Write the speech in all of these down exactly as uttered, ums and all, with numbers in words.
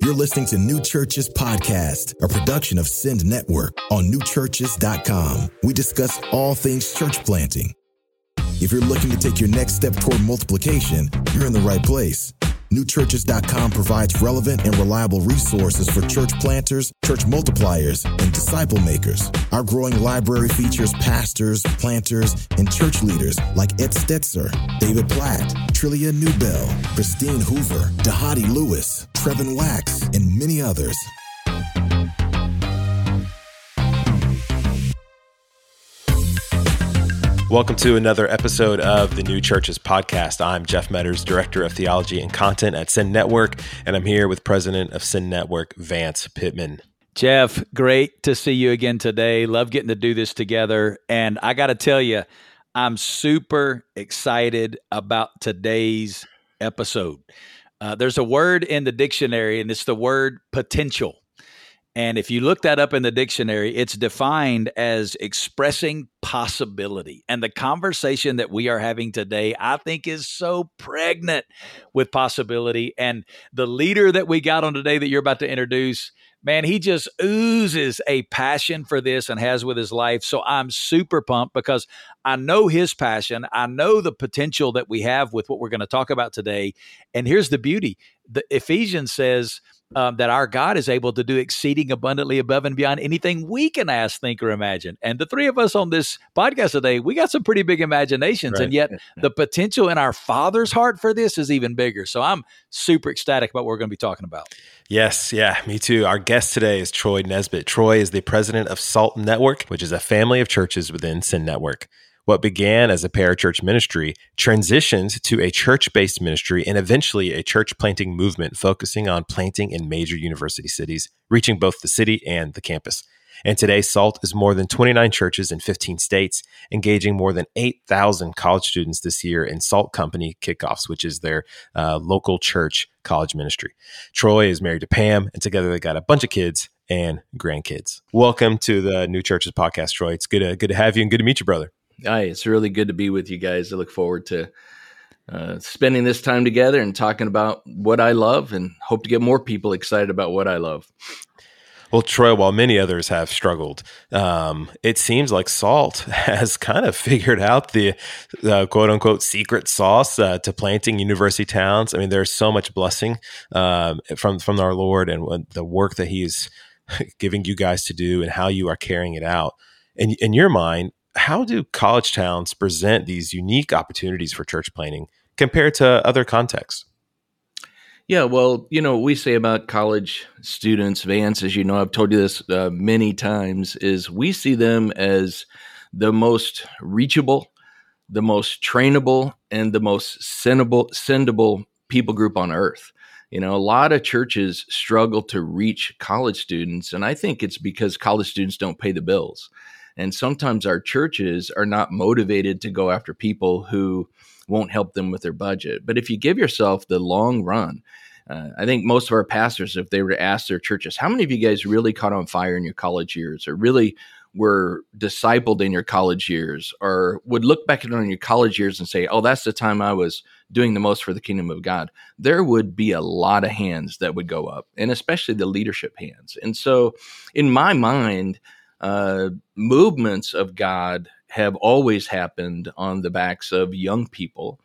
You're listening to New Churches Podcast, a production of Send Network on new churches dot com. We discuss all things church planting. If you're looking to take your next step toward multiplication, you're in the right place. new churches dot com provides relevant and reliable resources for church planters, church multipliers, and disciple makers. Our growing library features pastors, planters, and church leaders like Ed Stetzer, David Platt, Trillia Newbell, Christine Hoover, Dahadi Lewis, Trevin Wax, and many others. Welcome to another episode of the New Churches Podcast. I'm Jeff Metters, Director of Theology and Content at Send Network, and I'm here with President of Send Network, Vance Pittman. Jeff, great to see you again today. Love getting to do this together. And I got to tell you, I'm super excited about today's episode. Uh, there's a word in the dictionary, and it's the word potential. And if you look that up in the dictionary, it's defined as expressing possibility. And the conversation that we are having today, I think, is so pregnant with possibility. And the leader that we got on today that you're about to introduce, man, he just oozes a passion for this and has with his life. So I'm super pumped because I know his passion. I know the potential that we have with what we're going to talk about today. And here's the beauty. The Ephesians says, Um, that our God is able to do exceeding abundantly above and beyond anything we can ask, think, or imagine. And the three of us on this podcast today, we got some pretty big imaginations, right. And yet the potential in our Father's heart for this is even bigger. So I'm super ecstatic about what we're going to be talking about. Yes, yeah, me too. Our guest today is Troy Nesbitt. Troy is the president of SALT Network, which is a family of churches within Send Network. What began as a parachurch ministry transitioned to a church-based ministry and eventually a church planting movement focusing on planting in major university cities, reaching both the city and the campus. And today, SALT is more than twenty-nine churches in fifteen states, engaging more than eight thousand college students this year in SALT Company Kickoffs, which is their uh, local church college ministry. Troy is married to Pam, and together they got a bunch of kids and grandkids. Welcome to the New Churches Podcast, Troy. It's good to, good to have you and good to meet you, brother. Hi, it's really good to be with you guys. I look forward to uh, spending this time together and talking about what I love and hope to get more people excited about what I love. Well, Troy, while many others have struggled, um, it seems like SALT has kind of figured out the uh, quote unquote secret sauce uh, to planting university towns. I mean, there's so much blessing um, from, from our Lord and the work that He's giving you guys to do and how you are carrying it out. In, in your mind, how do college towns present these unique opportunities for church planting compared to other contexts? Yeah, well, you know, we say about college students, Vance, as you know, I've told you this uh, many times, is we see them as the most reachable, the most trainable, and the most sendable, sendable people group on earth. You know, a lot of churches struggle to reach college students, and I think it's because college students don't pay the bills. And sometimes our churches are not motivated to go after people who won't help them with their budget. But if you give yourself the long run, uh, I think most of our pastors, if they were to ask their churches, how many of you guys really caught on fire in your college years or really were discipled in your college years or would look back on your college years and say, oh, that's the time I was doing the most for the kingdom of God, there would be a lot of hands that would go up, and especially the leadership hands. And so in my mind, Uh, movements of God have always happened on the backs of young people.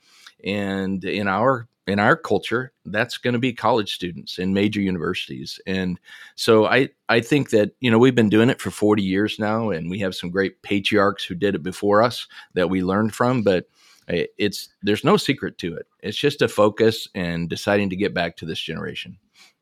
And in our in our culture, that's going to be college students in major universities. And so I, I think that, you know, we've been doing it for forty years now, and we have some great patriarchs who did it before us that we learned from, but it's there's no secret to it. It's just a focus and deciding to get back to this generation.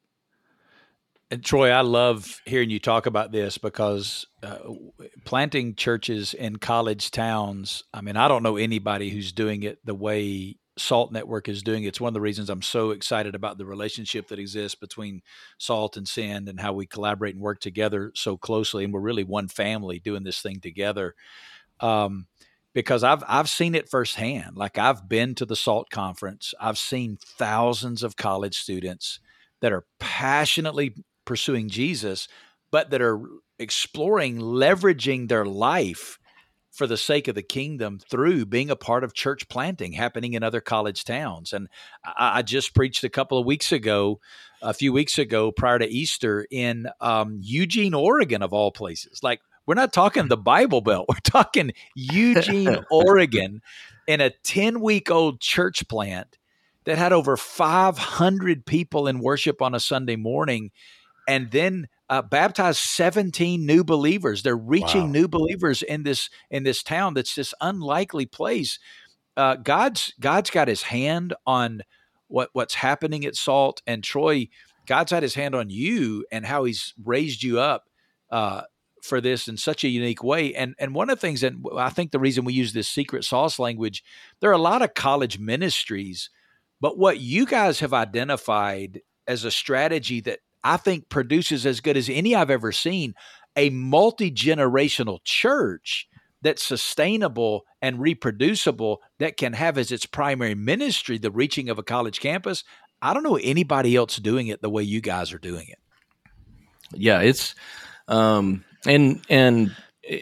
And Troy, I love hearing you talk about this because uh, planting churches in college towns, I mean, I don't know anybody who's doing it the way SALT Network is doing it. It's one of the reasons I'm so excited about the relationship that exists between SALT and Send and how we collaborate and work together so closely. And we're really one family doing this thing together. Um, because I've I've seen it firsthand. Like I've been to the SALT conference. I've seen thousands of college students that are passionately pursuing Jesus, but that are exploring leveraging their life for the sake of the kingdom through being a part of church planting happening in other college towns. And I, I just preached a couple of weeks ago, a few weeks ago prior to Easter in um, Eugene, Oregon, of all places. Like, we're not talking the Bible Belt. We're talking Eugene, Oregon, in a ten-week-old church plant that had over five hundred people in worship on a Sunday morning, and then uh, baptized seventeen new believers. They're reaching wow. new believers in this in this town that's this unlikely place. Uh, God's God's got his hand on what what's happening at Salt, and Troy, God's had his hand on you and how he's raised you up uh, for this in such a unique way. And and one of the things that I think the reason we use this secret sauce language, there are a lot of college ministries, but what you guys have identified as a strategy that I think produces as good as any I've ever seen, a multi-generational church that's sustainable and reproducible, that can have as its primary ministry the reaching of a college campus. I don't know anybody else doing it the way you guys are doing it. Yeah, it's um, and and it,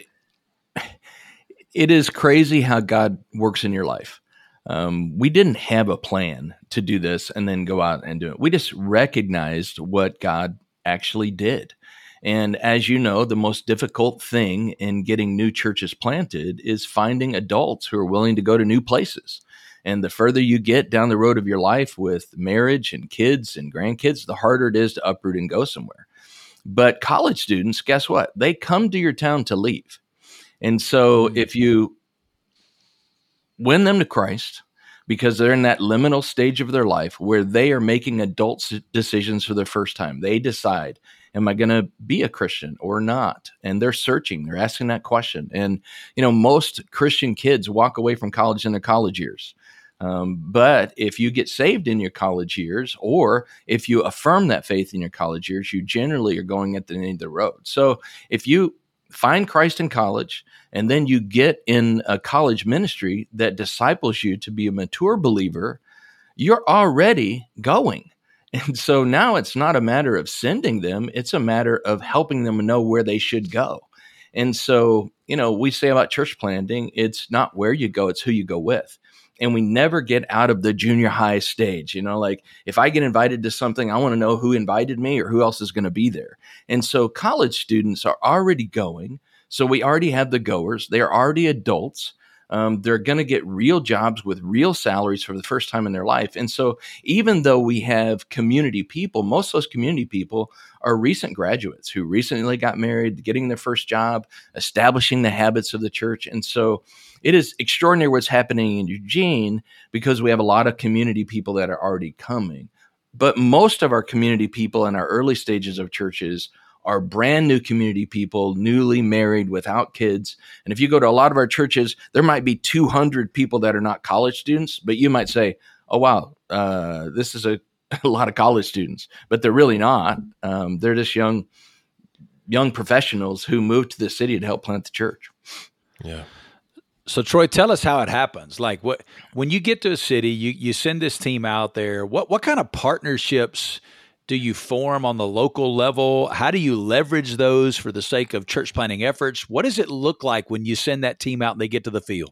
it is crazy how God works in your life. Um, we didn't have a plan to do this and then go out and do it. We just recognized what God actually did. And as you know, the most difficult thing in getting new churches planted is finding adults who are willing to go to new places. And the further you get down the road of your life with marriage and kids and grandkids, the harder it is to uproot and go somewhere. But college students, guess what? They come to your town to leave. And so if you win them to Christ, because they're in that liminal stage of their life where they are making adult decisions for the first time. They decide, am I going to be a Christian or not? And they're searching, they're asking that question. And, you know, most Christian kids walk away from college in their college years. Um, but if you get saved in your college years, or if you affirm that faith in your college years, you generally are going at the end of the road. So if you find Christ in college, and then you get in a college ministry that disciples you to be a mature believer, you're already going. And so now it's not a matter of sending them, it's a matter of helping them know where they should go. And so, you know, we say about church planting, it's not where you go, it's who you go with. And we never get out of the junior high stage. You know, like if I get invited to something, I want to know who invited me or who else is going to be there. And so college students are already going. So we already have the goers. They're already adults. Um, they're going to get real jobs with real salaries for the first time in their life. And so even though we have community people, most of those community people are recent graduates who recently got married, getting their first job, establishing the habits of the church. And so it is extraordinary what's happening in Eugene because we have a lot of community people that are already coming. But most of our community people in our early stages of churches are brand new community people, newly married, without kids. And if you go to a lot of our churches, there might be two hundred people that are not college students, but you might say, oh, wow, uh, this is a, a lot of college students, but they're really not. Um, they're just young, young professionals who moved to the city to help plant the church. Yeah. So Troy, tell us how it happens. Like what, when you get to a city, you, you send this team out there, what, what kind of partnerships do you form on the local level? How do you leverage those for the sake of church planting efforts? What does it look like when you send that team out and they get to the field?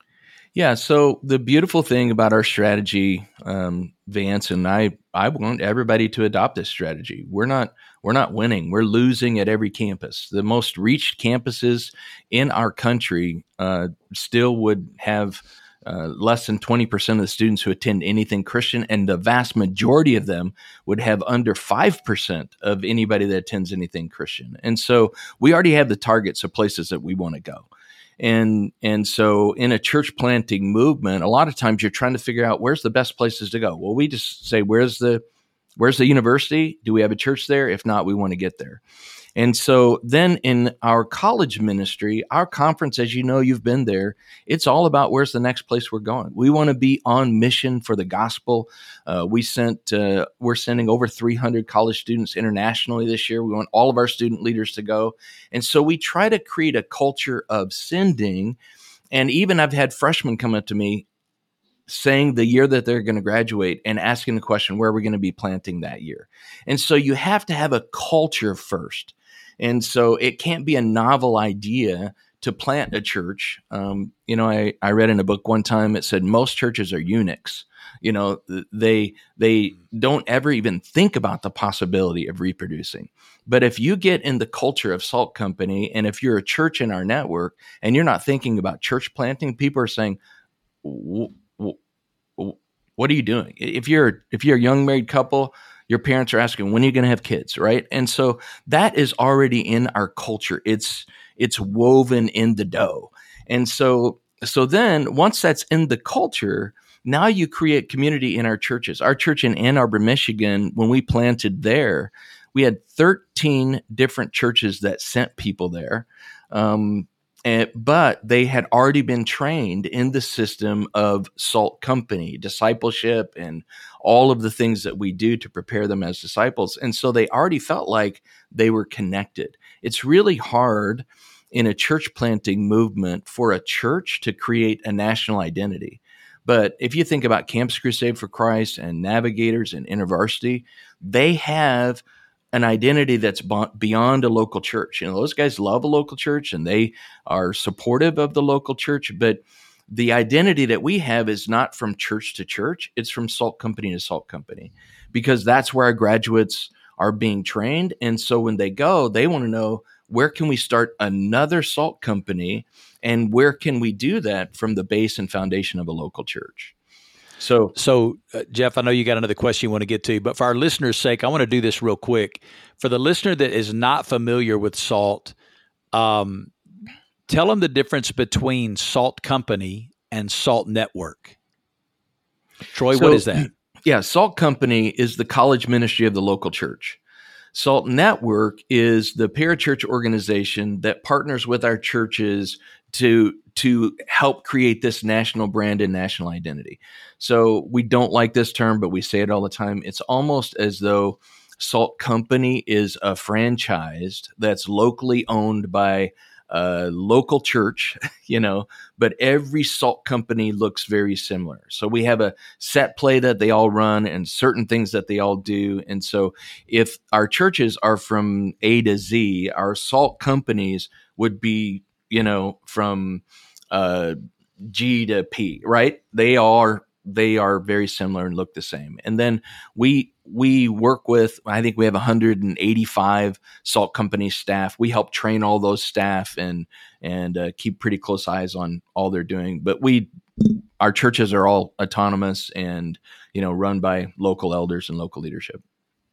Yeah, so the beautiful thing about our strategy, um, Vance, and I, I want everybody to adopt this strategy. We're not, we're not winning. We're losing at every campus. The most reached campuses in our country uh, still would have Uh, less than twenty percent of the students who attend anything Christian, and the vast majority of them would have under five percent of anybody that attends anything Christian. And so we already have the targets of places that we want to go. And and so in a church planting movement, a lot of times you're trying to figure out where's the best places to go. Well, we just say, where's the where's the university? Do we have a church there? If not, we want to get there. And so then in our college ministry, our conference, as you know, you've been there, it's all about where's the next place we're going. We want to be on mission for the gospel. Uh, we sent, uh, we're sending over three hundred college students internationally this year. We want all of our student leaders to go. And so we try to create a culture of sending. And even I've had freshmen come up to me saying the year that they're going to graduate and asking the question, where are we going to be planting that year? And so you have to have a culture first. And so it can't be a novel idea to plant a church. Um, you know, I, I read in a book one time, it said most churches are eunuchs. You know, they they don't ever even think about the possibility of reproducing. But if you get in the culture of Salt Company, and if you're a church in our network and you're not thinking about church planting, people are saying, what are you doing? If you're if you're a young married couple, your parents are asking, when are you going to have kids, right? And so that is already in our culture. It's it's woven in the dough. And so so then once that's in the culture, now you create community in our churches. Our church in Ann Arbor, Michigan, when we planted there, we had thirteen different churches that sent people there. Um, and, but they had already been trained in the system of Salt Company, discipleship, and all of the things that we do to prepare them as disciples. And so they already felt like they were connected. It's really hard in a church planting movement for a church to create a national identity. But if you think about Campus Crusade for Christ and Navigators and InterVarsity, they have an identity that's beyond a local church. You know, those guys love a local church and they are supportive of the local church, but the identity that we have is not from church to church. It's from Salt Company to Salt Company, because that's where our graduates are being trained. And so when they go, they want to know, where can we start another Salt Company, and where can we do that from the base and foundation of a local church? So, so uh, Jeff, I know you got another question you want to get to, but for our listeners' sake, I want to do this real quick. For the listener that is not familiar with Salt, um, tell them the difference between Salt Company and Salt Network. Troy, so, what is that? Yeah, Salt Company is the college ministry of the local church. Salt Network is the parachurch organization that partners with our churches to to help create this national brand and national identity. So we don't like this term, but we say it all the time. It's almost as though Salt Company is a franchise that's locally owned by a local church, you know, but every Salt Company looks very similar. So we have a set play that they all run and certain things that they all do. And so if our churches are from A to Z, our Salt Companies would be, you know, from uh, G to P, right? They are they are very similar and look the same. And then we we work with, I think we have one hundred eighty-five Salt Company staff. We help train all those staff and and uh, keep pretty close eyes on all they're doing. But we our churches are all autonomous and, you know, run by local elders and local leadership.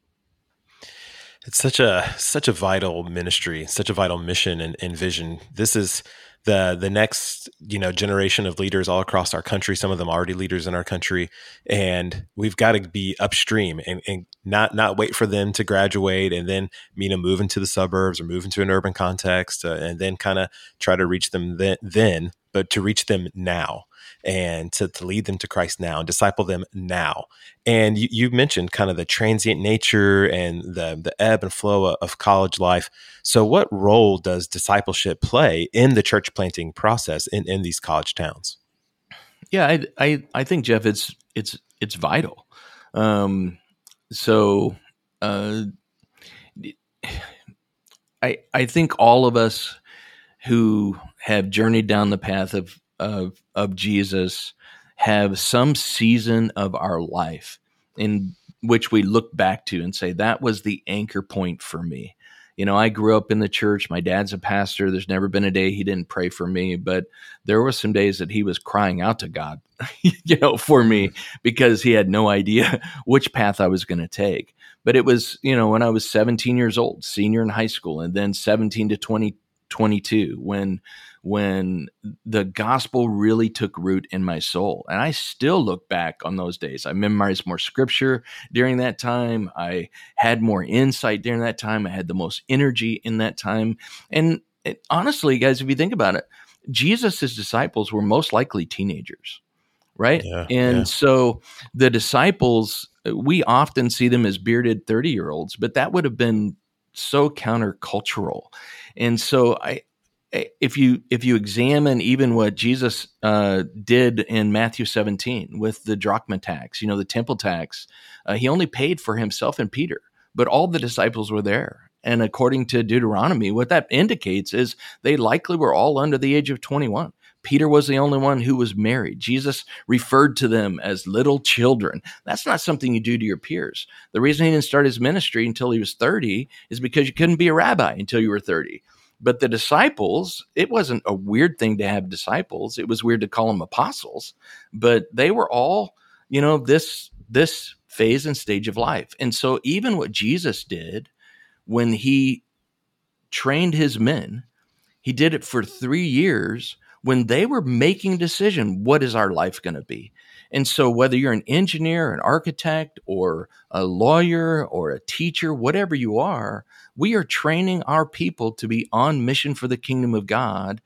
It's such a such a vital ministry, such a vital mission and, and vision. This is the the next, you know, generation of leaders all across our country. Some of them already leaders in our country, and we've got to be upstream and, and not not wait for them to graduate and then, you know, move into the suburbs or move into an urban context uh, and then kind of try to reach them then, then, but to reach them now and to, to lead them to Christ now and disciple them now. And you, you mentioned kind of the transient nature and the, the ebb and flow of college life. So what role does discipleship play in the church planting process in, in these college towns? Yeah, I, I, I think, Jeff, it's, it's, it's vital. Um, so uh, I, I think all of us who have journeyed down the path of, of, of Jesus have some season of our life in which we look back to and say, that was the anchor point for me. You know, I grew up in the church. My dad's a pastor. There's never been a day he didn't pray for me, but there were some days that he was crying out to God, you know, for me, because he had no idea which path I was going to take. But it was, you know, when I was seventeen years old, senior in high school, and then seventeen to twenty, twenty-two, when when the gospel really took root in my soul. And I still look back on those days. I memorized more scripture during that time. I had more insight during that time. I had the most energy in that time. And it, honestly, guys, if you think about it, Jesus' disciples were most likely teenagers, right? Yeah, and yeah. So the disciples, we often see them as bearded thirty-year-olds, but that would have been so countercultural. And so I, if you if you examine even what Jesus uh, did in Matthew seventeen with the drachma tax, you know, the temple tax, uh, he only paid for himself and Peter, but all the disciples were there. And according to Deuteronomy, what that indicates is they likely were all under the age of twenty-one. Peter was the only one who was married. Jesus referred to them as little children. That's not something you do to your peers. The reason he didn't start his ministry until he was thirty is because you couldn't be a rabbi until you were thirty. But the disciples, it wasn't a weird thing to have disciples. It was weird to call them apostles, but they were all, you know, this, this phase and stage of life. And so even what Jesus did when he trained his men, he did it for three years when they were making a decision, what is our life going to be? And so whether you're an engineer, an architect, or a lawyer, or a teacher, whatever you are, we are training our people to be on mission for the kingdom of God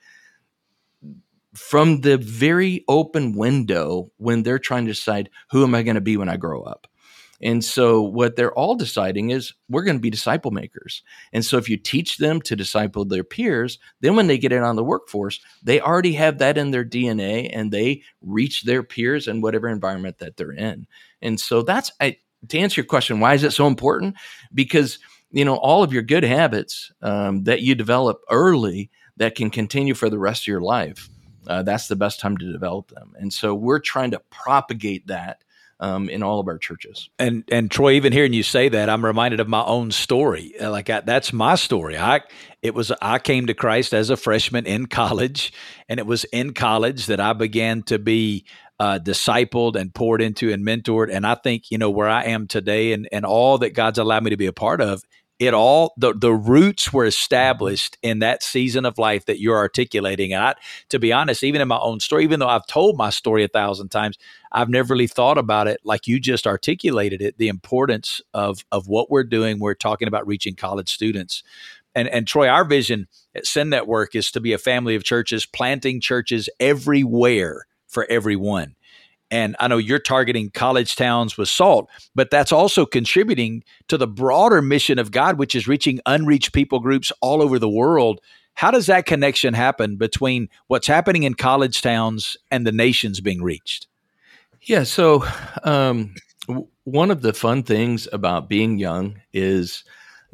from the very open window when they're trying to decide, who am I going to be when I grow up? And so what they're all deciding is we're going to be disciple makers. And so if you teach them to disciple their peers, then when they get in on the workforce, they already have that in their D N A and they reach their peers in whatever environment that they're in. And so that's, I, to answer your question, why is it so important? Because, you know, all of your good habits um, that you develop early that can continue for the rest of your life, uh, that's the best time to develop them. And so we're trying to propagate that Um, in all of our churches. And and Troy, even hearing you say that, I'm reminded of my own story. Like I, that's my story. I it was I came to Christ as a freshman in college, and it was in college that I began to be uh, discipled and poured into and mentored. And I think, you know, where I am today and and all that God's allowed me to be a part of, it all the the roots were established in that season of life that you're articulating. And I, to be honest, even in my own story, even though I've told my story a thousand times, I've never really thought about it like you just articulated it, the importance of of what we're doing. We're talking about reaching college students. And and Troy, our vision at Send Network is to be a family of churches, planting churches everywhere for everyone. And I know you're targeting college towns with SALT, but that's also contributing to the broader mission of God, which is reaching unreached people groups all over the world. How does that connection happen between what's happening in college towns and the nations being reached? Yeah, so um, w- one of the fun things about being young is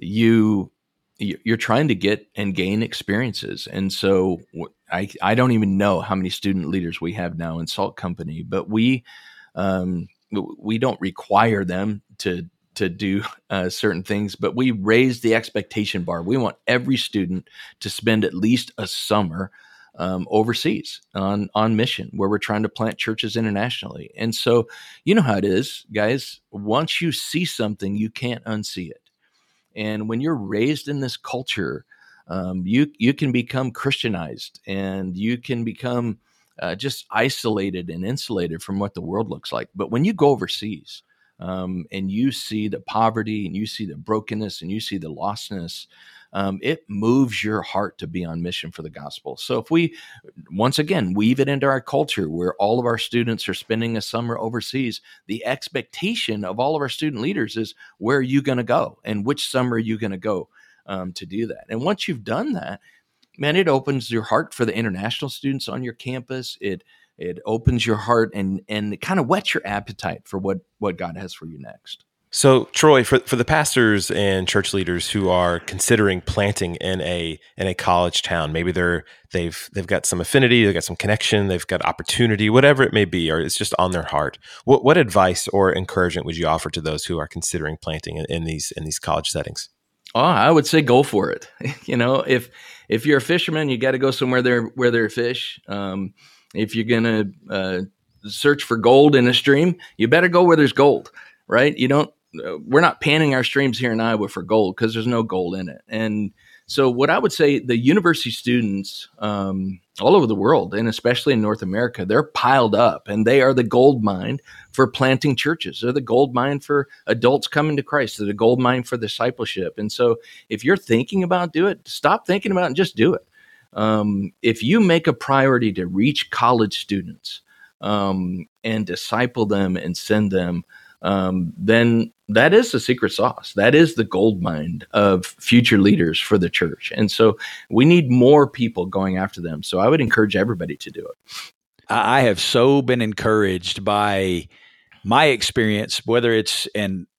you you're trying to get and gain experiences. And so I, I don't even know how many student leaders we have now in SALT Company, but we um, we don't require them to to do uh, certain things, but we raise the expectation bar. We want every student to spend at least a summer um, overseas on on mission, where we're trying to plant churches internationally. And so you know how it is, guys. Once you see something, you can't unsee it. And when you're raised in this culture, um, you you can become Christianized, and you can become uh, just isolated and insulated from what the world looks like. But when you go overseas um, and you see the poverty, and you see the brokenness, and you see the lostness, um, it moves your heart to be on mission for the gospel. So if we, once again, weave it into our culture where all of our students are spending a summer overseas, the expectation of all of our student leaders is, where are you going to go? And which summer are you going to go um, to do that? And once you've done that, man, it opens your heart for the international students on your campus. It it opens your heart and and it kind of whets your appetite for what, what God has for you next. So, Troy, for for the pastors and church leaders who are considering planting in a in a college town, maybe they're they've they've got some affinity, they've got some connection, they've got opportunity, whatever it may be, or it's just on their heart. What what advice or encouragement would you offer to those who are considering planting in, in these in these college settings? Oh, I would say go for it. You know, if if you're a fisherman, you got to go somewhere there where there are fish. Um, if you're gonna uh, search for gold in a stream, you better go where there's gold, right? You don't. We're not panning our streams here in Iowa for gold because there's no gold in it. And so what I would say, the university students um, all over the world, and especially in North America, they're piled up, and they are the gold mine for planting churches. They're the gold mine for adults coming to Christ. They're the gold mine for discipleship. And so if you're thinking about do it, stop thinking about it and just do it. Um, if you make a priority to reach college students um, and disciple them and send them, um, then that is the secret sauce. That is the gold mine of future leaders for the church. And so we need more people going after them. So I would encourage everybody to do it. I have so been encouraged by my experience, whether it's in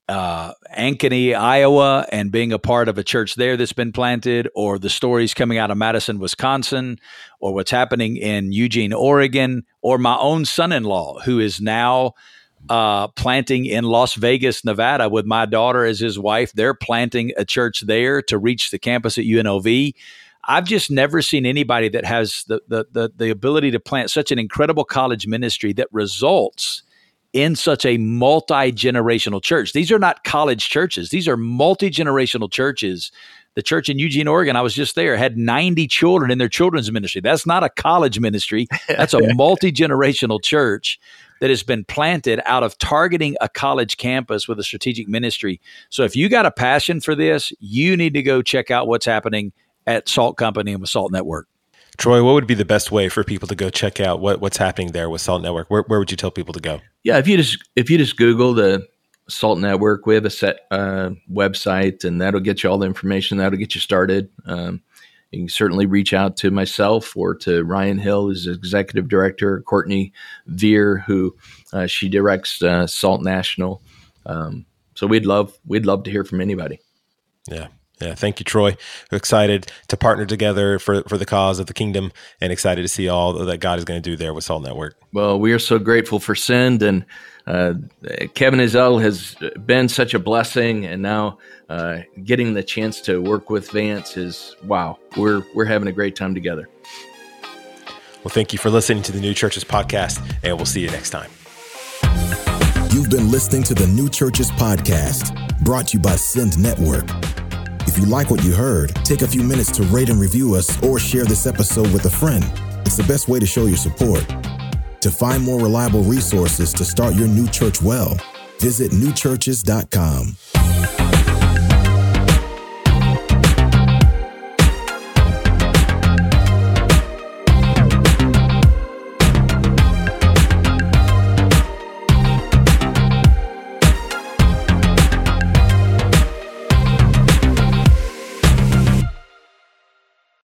uh, Ankeny, Iowa, and being a part of a church there that's been planted, or the stories coming out of Madison, Wisconsin, or what's happening in Eugene, Oregon, or my own son-in-law, who is now uh, planting in Las Vegas, Nevada, with my daughter as his wife. They're planting a church there to reach the campus at U N L V. I've just never seen anybody that has the the the, the ability to plant such an incredible college ministry that results in such a multi-generational church. These are not college churches. These are multi-generational churches. The church in Eugene, Oregon, I was just there, had ninety children in their children's ministry. That's not a college ministry. That's a multi-generational church that has been planted out of targeting a college campus with a strategic ministry. So if you got a passion for this, you need to go check out what's happening at Salt Company and with Salt Network. Troy, what would be the best way for people to go check out what, what's happening there with Salt Network? Where, where would you tell people to go? Yeah, if you just if you just Google the Salt Network, we have a set uh, website, and that'll get you all the information. That'll get you started. Um, you can certainly reach out to myself or to Ryan Hill, who's executive director, Courtney Veer, who uh, she directs uh, Salt National. Um, so we'd love we'd love to hear from anybody. Yeah. Yeah, thank you, Troy. We're excited to partner together for, for the cause of the kingdom, and excited to see all that God is going to do there with Salt Network. Well, we are so grateful for Send, and uh, Kevin Ezell has been such a blessing, and now uh, getting the chance to work with Vance is, wow, we're we're having a great time together. Well, thank you for listening to the New Churches Podcast, and we'll see you next time. You've been listening to the New Churches Podcast, brought to you by Send Network. If you like what you heard, take a few minutes to rate and review us or share this episode with a friend. It's the best way to show your support. To find more reliable resources to start your new church well, visit new churches dot com.